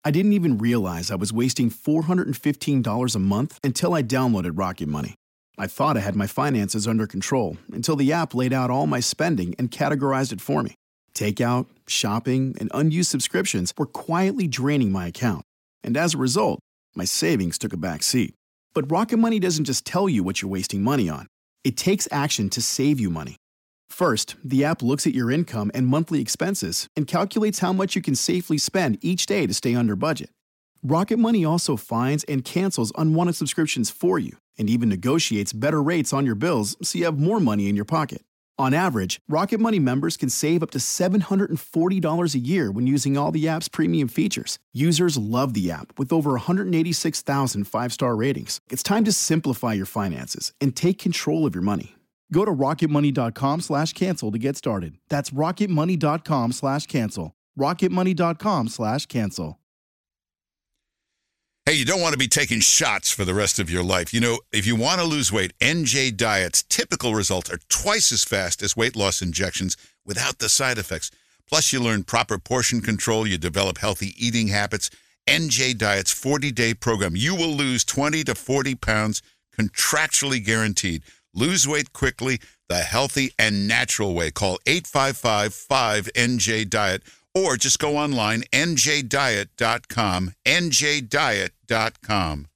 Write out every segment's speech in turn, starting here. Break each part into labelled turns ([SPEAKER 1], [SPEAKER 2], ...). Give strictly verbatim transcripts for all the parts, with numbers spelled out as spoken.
[SPEAKER 1] I didn't even realize I was wasting four hundred fifteen dollars a month until I downloaded Rocket Money. I thought I had my finances under control until the app laid out all my spending and categorized it for me. Takeout, shopping, and unused subscriptions were quietly draining my account. And as a result, my savings took a back seat. But Rocket Money doesn't just tell you what you're wasting money on. It takes action to save you money. First, the app looks at your income and monthly expenses and calculates how much you can safely spend each day to stay under budget. Rocket Money also finds and cancels unwanted subscriptions for you and even negotiates better rates on your bills so you have more money in your pocket. On average, Rocket Money members can save up to seven hundred forty dollars a year when using all the app's premium features. Users love the app with over one hundred eighty-six thousand five-star ratings. It's time to simplify your finances and take control of your money. Go to rocketmoney.com slash cancel to get started. That's rocketmoney.com slash cancel. rocketmoney.com slash cancel.
[SPEAKER 2] Hey, you don't want to be taking shots for the rest of your life. You know, if you want to lose weight, N J Diet's typical results are twice as fast as weight loss injections without the side effects. Plus, you learn proper portion control. You develop healthy eating habits. N J Diet's forty-day program. You will lose twenty to forty pounds, contractually guaranteed. Lose weight quickly, the healthy and natural way. Call eight five five, five N J Diet or just go online, N J diet dot com, N J diet dot com.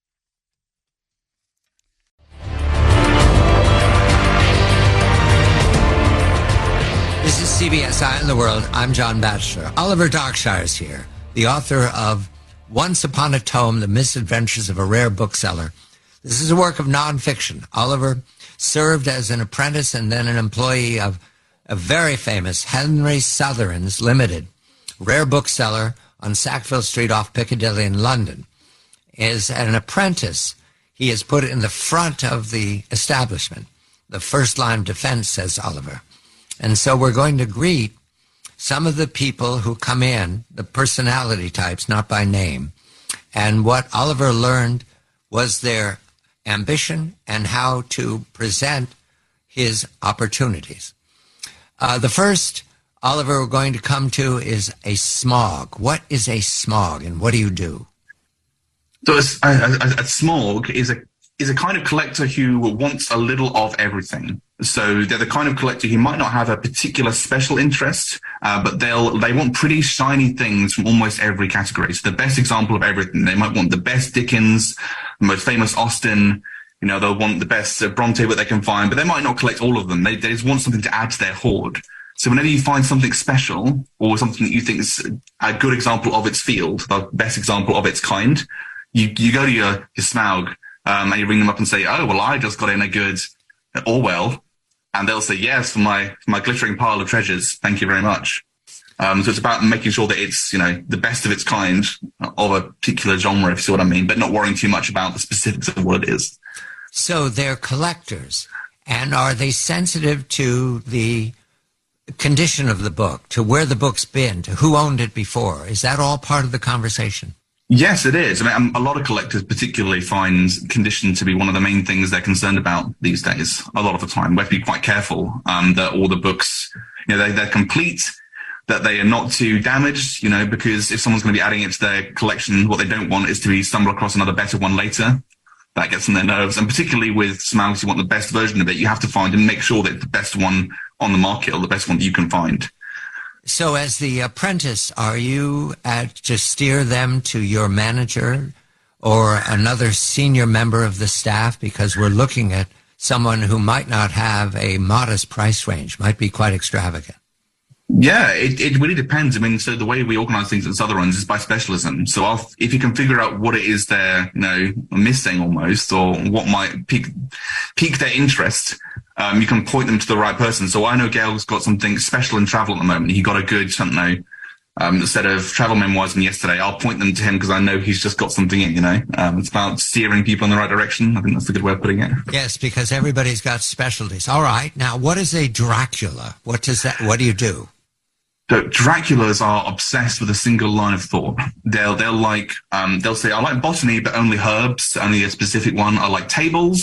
[SPEAKER 3] This is C B S Eye on the World. I'm John Batchelor. Oliver Darkshire is here, the author of Once Upon a Tome, The Misadventures of a Rare Bookseller. This is a work of nonfiction. Oliver served as an apprentice and then an employee of a very famous Henry Sutherland's Limited, rare bookseller on Sackville Street off Piccadilly in London. As an apprentice, he is put in the front of the establishment, the first line of defense, says Oliver. And so we're going to greet some of the people who come in, the personality types, not by name, and what Oliver learned was their ambition and how to present his opportunities. Uh, the first, Oliver, we're going to come to is a smog. What is a smog, and what do you do?
[SPEAKER 4] So a, a, a smog is a is a kind of collector who wants a little of everything. So they're the kind of collector who might not have a particular special interest, uh, but they'll they want pretty shiny things from almost every category. So the best example of everything. They might want the best Dickens, the most famous Austen. You know, they'll want the best uh, Bronte that they can find, but they might not collect all of them. They, they just want something to add to their hoard. So whenever you find something special or something that you think is a good example of its field, the best example of its kind, you you go to your, your Smaug um, and you ring them up and say, oh, well, I just got in a good Orwell. And they'll say, yes, for my for my glittering pile of treasures. Thank you very much. Um, so it's about making sure that it's, you know, the best of its kind of a particular genre, if you see what I mean, but not worrying too much about the specifics of what it is.
[SPEAKER 3] So they're collectors. And are they sensitive to the condition of the book, to where the book's been, to who owned it before? Is that all part of the conversation?
[SPEAKER 4] Yes, it is. I mean, a lot of collectors particularly find condition to be one of the main things they're concerned about these days. A lot of the time, we have to be quite careful um, that all the books, you know, they, they're complete, that they are not too damaged, you know, because if someone's going to be adding it to their collection, what they don't want is to be stumble across another better one later. That gets on their nerves. And particularly with Smaug, you want the best version of it. You have to find and make sure that it's the best one on the market or the best one that you can find.
[SPEAKER 3] So as the apprentice, are you at, to steer them to your manager or another senior member of the staff? Because we're looking at someone who might not have a modest price range, might be quite extravagant.
[SPEAKER 4] Yeah, it, it really depends. I mean, so the way we organize things at Sutherland's is by specialism. So I'll, if you can figure out what it is they're, you know, missing almost, or what might pique, pique their interest, um, you can point them to the right person. So I know Gail's got something special in travel at the moment. He got a good, I don't know, um, set of travel memoirs in yesterday. I'll point them to him because I know he's just got something in, you know. Um, it's about steering people in the right direction. I think that's a good way of putting it.
[SPEAKER 3] Yes, because everybody's got specialties. All right. Now, what is a Dracula? What does that, what do you do?
[SPEAKER 4] So Draculas are obsessed with a single line of thought. They'll they'll like um they'll say, I like botany, but only herbs, only a specific one. I like tables,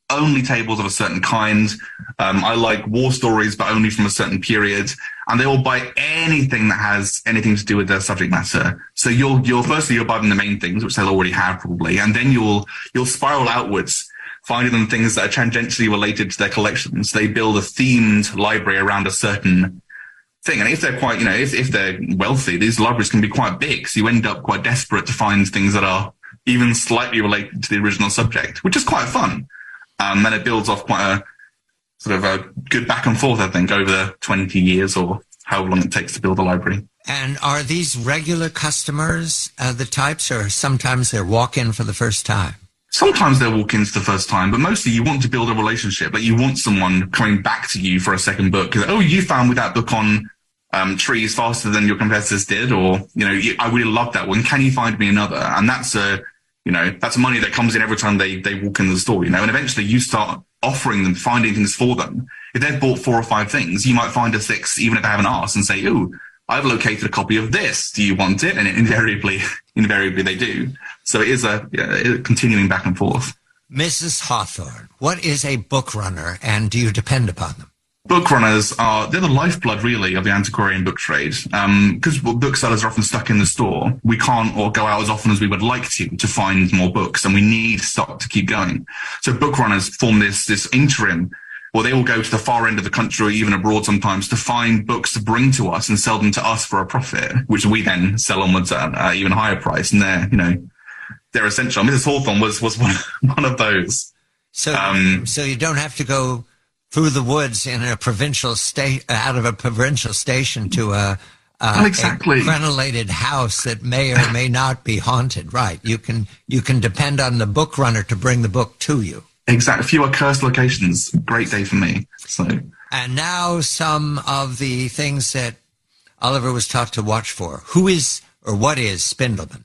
[SPEAKER 4] only tables of a certain kind. Um, I like war stories, but only from a certain period. And they all buy anything that has anything to do with their subject matter. So you'll, you'll firstly, you'll buy them the main things, which they'll already have probably. And then you'll, you'll spiral outwards, finding them things that are tangentially related to their collections. They build a themed library around a certain thing. And if they're quite, you know, if, if they're wealthy, these libraries can be quite big. So you end up quite desperate to find things that are even slightly related to the original subject, which is quite fun. Um, and it builds off quite a sort of a good back and forth, I think, over twenty years or how long it takes to build a library.
[SPEAKER 3] And are these regular customers uh, the types, or sometimes they're walk-in for the first time?
[SPEAKER 4] Sometimes they'll walk in for the first time, but mostly you want to build a relationship. Like you want someone coming back to you for a second book. Oh, you found with that book on um, trees faster than your competitors did, or, you know, I really love that one. Can you find me another? And that's a, you know, that's money that comes in every time they, they walk in the store, you know, and eventually you start offering them, finding things for them. If they've bought four or five things, you might find a sixth, even if they haven't asked, and say, oh, I've located a copy of this. Do you want it? And invariably, invariably they do. So it is a, a continuing back and forth.
[SPEAKER 3] Missus Hawthorne, what is a book runner, and do you depend upon them?
[SPEAKER 4] Book runners are, they're the lifeblood, really, of the antiquarian book trade. Um, because booksellers are often stuck in the store. We can't or go out as often as we would like to to find more books, and we need stock to keep going. So book runners form this, this interim, or they all go to the far end of the country or even abroad sometimes to find books to bring to us and sell them to us for a profit, which we then sell onwards at an even higher price. And they're, you know, they're essential. Missus Hawthorne was, was one, one of those.
[SPEAKER 3] So,
[SPEAKER 4] um,
[SPEAKER 3] so you don't have to go through the woods in a provincial state, out of a provincial station to a, a,
[SPEAKER 4] exactly.
[SPEAKER 3] a crenellated house that may or may not be haunted. Right. You can, you can depend on the book runner to bring the book to you.
[SPEAKER 4] Exactly. Fewer cursed locations. Great day for me. So.
[SPEAKER 3] And now some of the things that Oliver was taught to watch for. Who is, or what is Spindleman?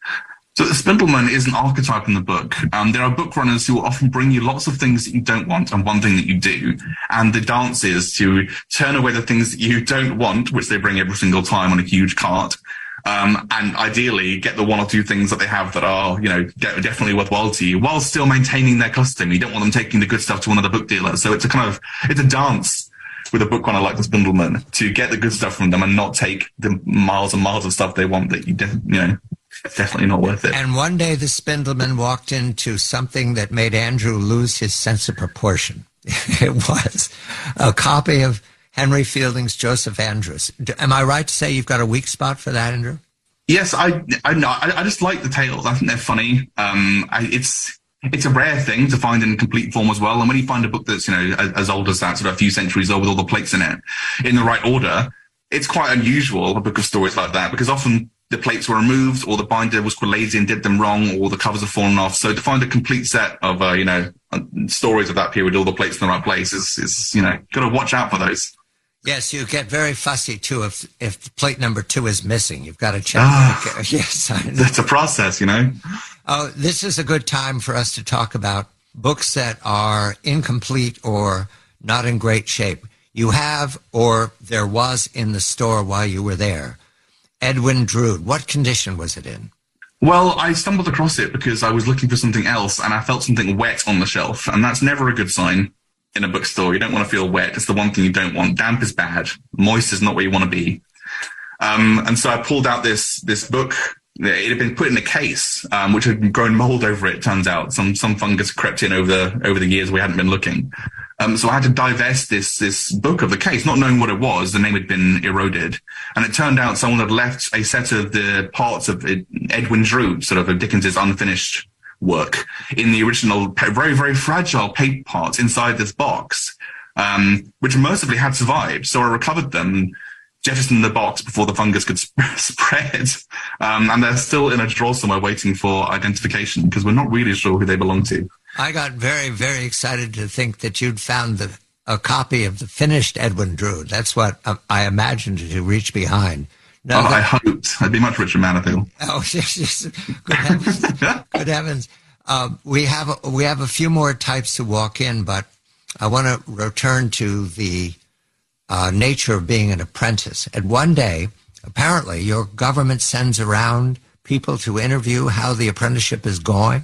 [SPEAKER 4] So the Spindleman is an archetype in the book. Um, there are book runners who will often bring you lots of things that you don't want and one thing that you do. And the dance is to turn away the things that you don't want, which they bring every single time on a huge cart. Um, and ideally get the one or two things that they have that are, you know, de- definitely worthwhile to you while still maintaining their custom. You don't want them taking the good stuff to another book dealer. So it's a kind of, it's a dance with a book runner like the Spindleman to get the good stuff from them and not take the miles and miles of stuff they want that you, de- you know, definitely not worth it.
[SPEAKER 3] And one day the Spindleman walked into something that made Andrew lose his sense of proportion. It was a copy of Henry Fielding's Joseph Andrews. Am I right to say you've got a weak spot for that, Andrew?
[SPEAKER 4] Yes, I I know. I, I just like the tales. I think they're funny. Um, I, it's it's a rare thing to find in complete form as well. And when you find a book that's, you know, as, as old as that, sort of a few centuries old with all the plates in it, in the right order, it's quite unusual, a book of stories like that, because often the plates were removed, or the binder was lazy and did them wrong, or the covers have fallen off. So to find a complete set of, uh, you know, stories of that period, all the plates in the right place, is, is you know, got to watch out for those.
[SPEAKER 3] Yes, you get very fussy, too, if if plate number two is missing. You've got to check.
[SPEAKER 4] Ah,
[SPEAKER 3] yes, I know.
[SPEAKER 4] That's a process, you know.
[SPEAKER 3] Oh, this is a good time for us to talk about books that are incomplete or not in great shape. You have, or there was in the store while you were there, Edwin Drood. What condition was it in?
[SPEAKER 4] Well, I stumbled across it because I was looking for something else, and I felt something wet on the shelf, and that's never a good sign. In a bookstore, you don't want to feel wet. It's the one thing you don't want. Damp is bad. Moist is not where you want to be. Um, and so I pulled out this this book. It had been put in a case, um, which had grown mold over it. Turns out some some fungus crept in over the over the years we hadn't been looking. Um, so I had to divest this this book of the case, not knowing what it was. The name had been eroded, and it turned out someone had left a set of the parts of Edwin Drood, sort of Dickens's unfinished work, in the original very, very fragile paper parts inside this box, um, which mercifully had survived. So I recovered them, jettisoned the box before the fungus could sp- spread. Um, and they're still in a drawer somewhere waiting for identification because we're not really sure who they belong to.
[SPEAKER 3] I got very, very excited to think that you'd found the, a copy of the finished Edwin Drood. That's what um, I imagined to reach behind. No,
[SPEAKER 4] oh,
[SPEAKER 3] that,
[SPEAKER 4] I hoped. I'd be much richer man, I feel.
[SPEAKER 3] Oh, yes, yes. Good heavens. Good heavens. Uh, we have a, we have a few more types to walk in, but I want to return to the uh, nature of being an apprentice. And one day, apparently, your government sends around people to interview how the apprenticeship is going.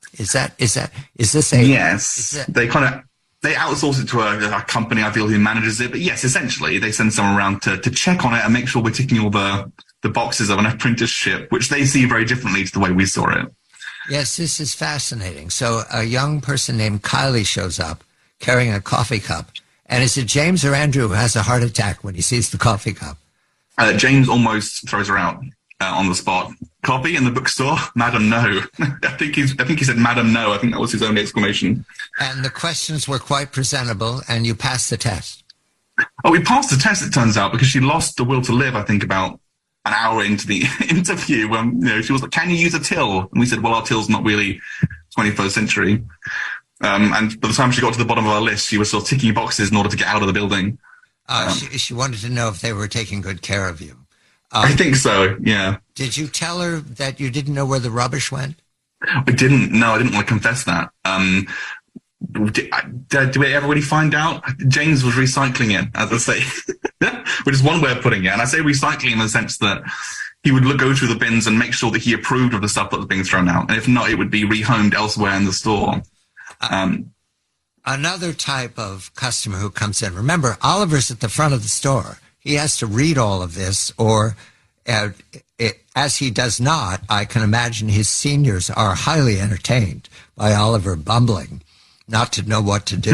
[SPEAKER 3] Is that is that is this a
[SPEAKER 4] yes?
[SPEAKER 3] Is that,
[SPEAKER 4] they kind of they outsource it to a, a company, I feel, who manages it. But yes, essentially, they send someone around to to check on it and make sure we're ticking all the the boxes of an apprenticeship, which they see very differently to the way we saw it.
[SPEAKER 3] Yes, this is fascinating. So a young person named Kylie shows up carrying a coffee cup. And is it James or Andrew who has a heart attack when he sees the coffee cup?
[SPEAKER 4] Uh, James almost throws her out uh, on the spot. Copy in the bookstore? Madam, no. I think he's. I think he said, Madam, no. I think that was his only exclamation.
[SPEAKER 3] And the questions were quite presentable, and you passed the test.
[SPEAKER 4] Oh, we passed the test, it turns out, because she lost the will to live, I think, about an hour into the interview. When, you know, she was like, can you use a till? And we said, well, our till's not really twenty-first century. Um, and by the time she got to the bottom of our list, she was sort of ticking boxes in order to get out of the building.
[SPEAKER 3] Uh,
[SPEAKER 4] um,
[SPEAKER 3] she, she wanted to know if they were taking good care of you.
[SPEAKER 4] Um, I think so, yeah.
[SPEAKER 3] Did you tell her that you didn't know where the rubbish went?
[SPEAKER 4] I didn't. No, I didn't want to confess that. Um, did, did we ever really find out? James was recycling it, as I say, which is one way of putting it. And I say recycling in the sense that he would look, go through the bins and make sure that he approved of the stuff that was being thrown out. And if not, it would be rehomed elsewhere in the store. Um,
[SPEAKER 3] Another type of customer who comes in. Remember, Oliver's at the front of the store. He has to read all of this, or uh, it, as he does not, I can imagine his seniors are highly entertained by Oliver bumbling, not to know what to do.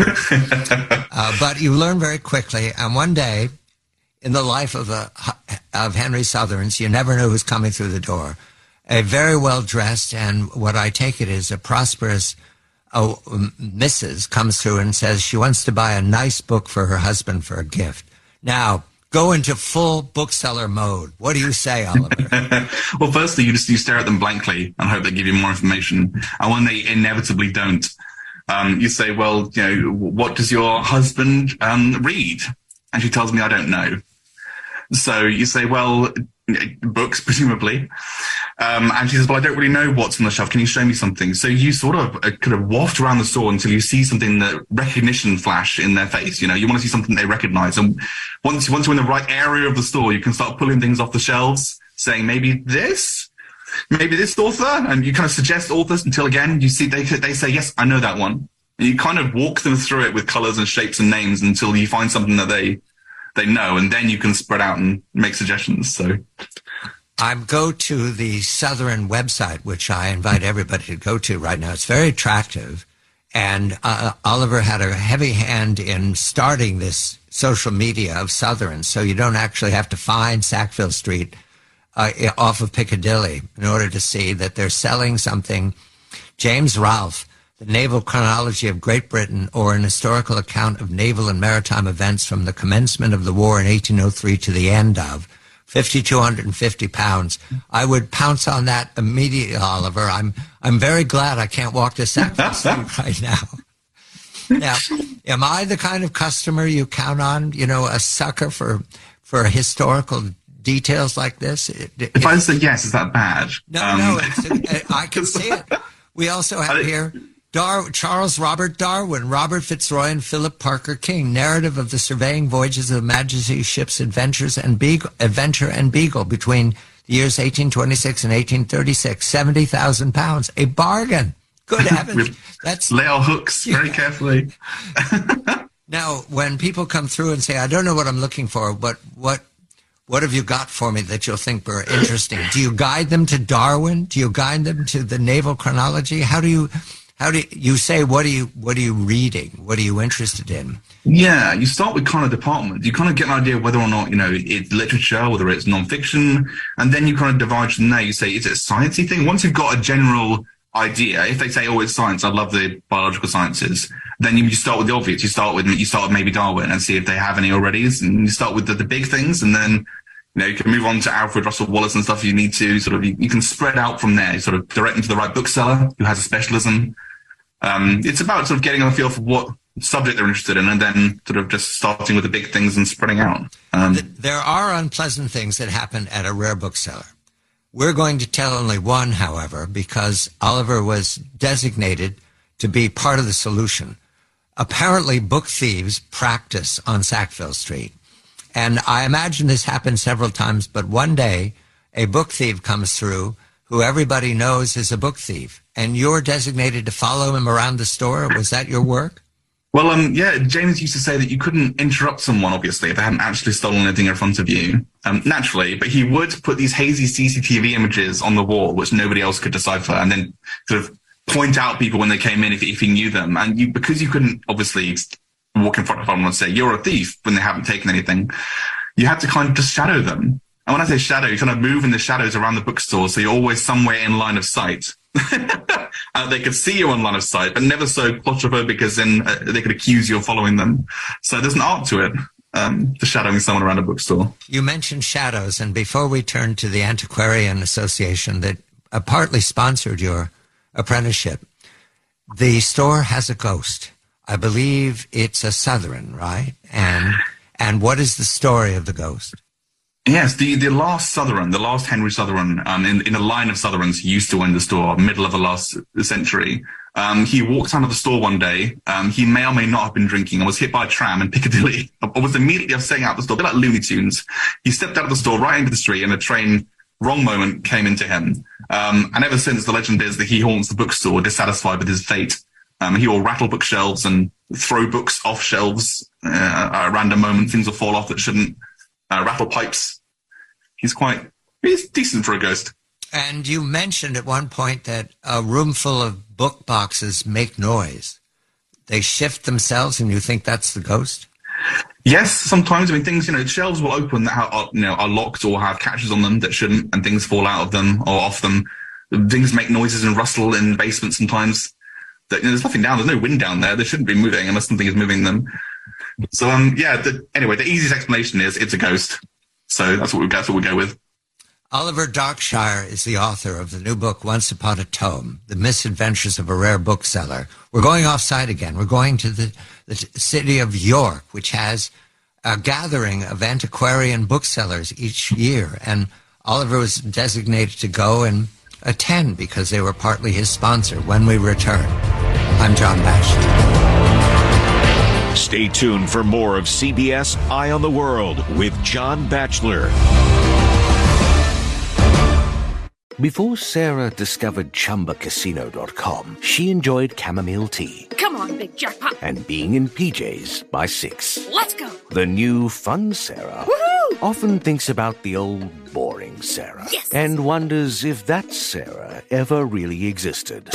[SPEAKER 3] uh, but you learn very quickly, and one day, in the life of a of Henry Southerns, you never know who's coming through the door. A very well-dressed, and what I take it is a prosperous Oh, Missus comes through and says she wants to buy a nice book for her husband for a gift. Now, go into full bookseller mode. What do you say, Oliver?
[SPEAKER 4] Well, firstly, you just you stare at them blankly and hope they give you more information. And when they inevitably don't, um, you say, well, you know, what does your husband um, read? And she tells me, I don't know. So you say, well, books, presumably. Um, and she says, well, I don't really know what's on the shelf. Can you show me something? So you sort of uh, kind of waft around the store until you see something that recognition flash in their face. You know, you want to see something they recognize. And once, once you're in the right area of the store, you can start pulling things off the shelves, saying maybe this, maybe this author. And you kind of suggest authors until, again, you see they, they say, yes, I know that one. And you kind of walk them through it with colors and shapes and names until you find something that they, they know. And then you can spread out and make suggestions. So
[SPEAKER 3] I go to the Southern website, which I invite everybody to go to right now. It's very attractive. And uh, Oliver had a heavy hand in starting this social media of Southern, so you don't actually have to find Sackville Street uh, off of Piccadilly in order to see that they're selling something. James Ralph, The Naval Chronology of Great Britain, or an historical account of naval and maritime events from the commencement of the war in eighteen oh three to the end of, five thousand two hundred fifty pounds. I would pounce on that immediately, Oliver. I'm I'm very glad I can't walk to Sackville Street right now. Now, am I the kind of customer you count on, you know, a sucker for for historical details like this? It, it,
[SPEAKER 4] if I say yes, is that bad?
[SPEAKER 3] No,
[SPEAKER 4] um,
[SPEAKER 3] no, it's, I can see it. We also have here Dar- Charles Robert Darwin, Robert Fitzroy, and Philip Parker King, narrative of the surveying voyages of Her Majesty's ships Adventures and Beagle, Adventure and Beagle between the years eighteen twenty-six and eighteen thirty-six, seventy thousand pounds, a bargain. Good heavens. That's
[SPEAKER 4] lay our hooks very yeah. carefully.
[SPEAKER 3] Now, when people come through and say, I don't know what I'm looking for, but what what have you got for me that you'll think are interesting? Do you guide them to Darwin? Do you guide them to the Naval Chronology? How do you how do you, you say, what are you what are you reading? What are you interested in?
[SPEAKER 4] Yeah, you start with kind of departments. You kind of get an idea of whether or not, you know, it's literature, whether it's nonfiction, and then you kind of divide from there. You say, is it a sciencey thing? Once you've got a general idea, if they say, oh, it's science, I love the biological sciences, then you, you start with the obvious. You start with you start with maybe Darwin and see if they have any already, and you start with the, the big things, and then, you know, you can move on to Alfred Russel Wallace and stuff if you need to. Sort of, you, you can spread out from there, sort of direct them to the right bookseller who has a specialism. Um, it's about sort of getting a feel for what subject they're interested in, and then sort of just starting with the big things and spreading out. Um,
[SPEAKER 3] there are unpleasant things that happen at a rare bookseller. We're going to tell only one, however, because Oliver was designated to be part of the solution. Apparently, book thieves practice on Sackville Street. And I imagine this happened several times, but one day, a book thief comes through who everybody knows is a book thief, and you're designated to follow him around the store. Was that your work?
[SPEAKER 4] Well, um, yeah, James used to say that you couldn't interrupt someone, obviously, if they hadn't actually stolen anything in front of you, um, naturally, but he would put these hazy C C T V images on the wall, which nobody else could decipher, and then sort of point out people when they came in if, if he knew them. And you, because you couldn't, obviously, walk in front of someone and say, you're a thief, when they haven't taken anything, you had to kind of just shadow them. And when I say shadow, you kind of move in the shadows around the bookstore, so you're always somewhere in line of sight. uh, they could see you on line of sight, but never so claustrophobic because then uh, they could accuse you of following them. So there's an art to it, um, to shadowing someone around a bookstore.
[SPEAKER 3] You mentioned shadows, and before we turn to the Antiquarian Association that uh, partly sponsored your apprenticeship, the store has a ghost. I believe it's a Southron, right? And and what is the story of the ghost?
[SPEAKER 4] Yes, the, the last Southron, the last Henry Southron, um, in, in a line of Southrons who used to own the store, middle of the last century, um, he walked out of the store one day. Um, he may or may not have been drinking and was hit by a tram in Piccadilly. I was immediately setting out the store, a bit like Looney Tunes. He stepped out of the store right into the street and a train, wrong moment, came into him. Um, and ever since, the legend is that he haunts the bookstore, dissatisfied with his fate. Um, he will rattle bookshelves and throw books off shelves uh, at a random moment. Things will fall off that shouldn't. Uh, rattle pipes. He's quite, he's decent for a ghost.
[SPEAKER 3] And you mentioned at one point that a room full of book boxes make noise. They shift themselves and you think that's the ghost?
[SPEAKER 4] Yes, sometimes. I mean, things, you know, shelves will open that are, you know, are locked or have catches on them that shouldn't, and things fall out of them or off them. Things make noises and rustle in basements sometimes. That, you know, there's nothing down, there's no wind down there. They shouldn't be moving unless something is moving them. So, um, yeah, the, anyway, the easiest explanation is it's a ghost. So that's what we, that's what we go with.
[SPEAKER 3] Oliver Darkshire is the author of the new book, Once Upon a Tome, The Misadventures of a Rare Bookseller. We're going off-site again. We're going to the, the city of York, which has a gathering of antiquarian booksellers each year. And Oliver was designated to go and attend because they were partly his sponsor. When we return, I'm John Batchelor.
[SPEAKER 5] Stay tuned for more of C B S Eye on the World with John Batchelor.
[SPEAKER 6] Before Sarah discovered Chumba Casino dot com, she enjoyed chamomile tea.
[SPEAKER 7] Come on, big jackpot.
[SPEAKER 6] And being in P Js by six.
[SPEAKER 7] Let's go.
[SPEAKER 6] The new fun Sarah
[SPEAKER 7] Woohoo!
[SPEAKER 6] often thinks about the old boring Sarah.
[SPEAKER 7] Yes.
[SPEAKER 6] And wonders if that Sarah ever really existed.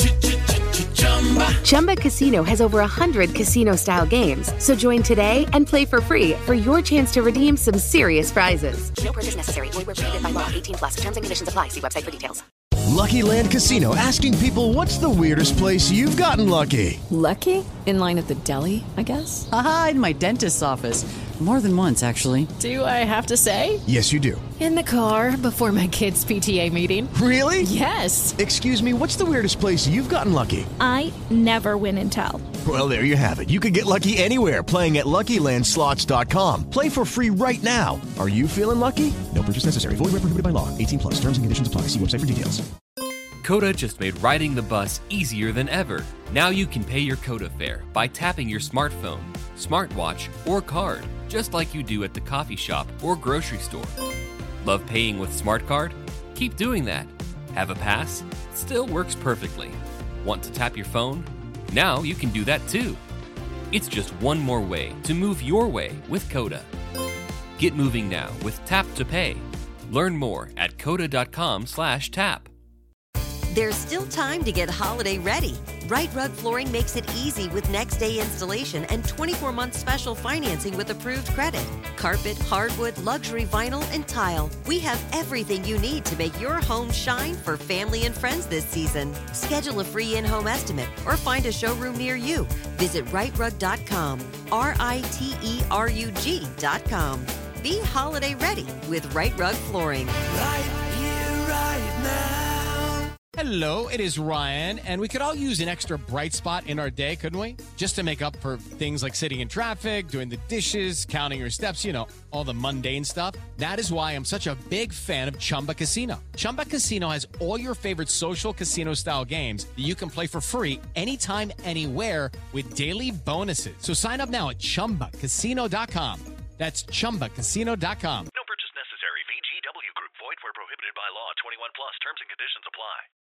[SPEAKER 8] Chumba Casino has over one hundred casino-style games. So join today and play for free for your chance to redeem some serious prizes. No purchase necessary. Void where prohibited by law. eighteen plus. Terms and conditions apply. See website for details.
[SPEAKER 9] Lucky Land Casino, asking people, what's the weirdest place you've gotten lucky?
[SPEAKER 10] Lucky? In line at the deli, I guess?
[SPEAKER 11] Aha, in my dentist's office. More than once, actually.
[SPEAKER 10] Do I have to say?
[SPEAKER 9] Yes, you do.
[SPEAKER 10] In the car before my kids' P T A meeting.
[SPEAKER 9] Really?
[SPEAKER 10] Yes.
[SPEAKER 9] Excuse me, what's the weirdest place you've gotten lucky?
[SPEAKER 12] I never win and tell.
[SPEAKER 9] Well, there you have it. You can get lucky anywhere, playing at Lucky Land Slots dot com. Play for free right now. Are you feeling lucky? No purchase necessary. Void where prohibited by law. eighteen plus. Terms and conditions apply. See website for details.
[SPEAKER 13] Coda just made riding the bus easier than ever. Now you can pay your Coda fare by tapping your smartphone, smartwatch, or card, just like you do at the coffee shop or grocery store. Love paying with Smart Card? Keep doing that. Have a pass? Still works perfectly. Want to tap your phone? Now you can do that too. It's just one more way to move your way with Coda. Get moving now with Tap to Pay. Learn more at coda.com slash tap.
[SPEAKER 14] There's still time to get holiday ready. Right Rug Flooring makes it easy with next day installation and twenty-four month special financing with approved credit. Carpet, hardwood, luxury vinyl, and tile. We have everything you need to make your home shine for family and friends this season. Schedule a free in-home estimate or find a showroom near you. Visit right rug dot com, R I T E R U G dot com. Be holiday ready with Right Rug Flooring.
[SPEAKER 15] Right here, right now.
[SPEAKER 16] Hello, it is Ryan, and we could all use an extra bright spot in our day, couldn't we? Just to make up for things like sitting in traffic, doing the dishes, counting your steps, you know, all the mundane stuff. That is why I'm such a big fan of Chumba Casino. Chumba Casino has all your favorite social casino-style games that you can play for free anytime, anywhere with daily bonuses. So sign up now at chumba casino dot com. That's chumba casino dot com.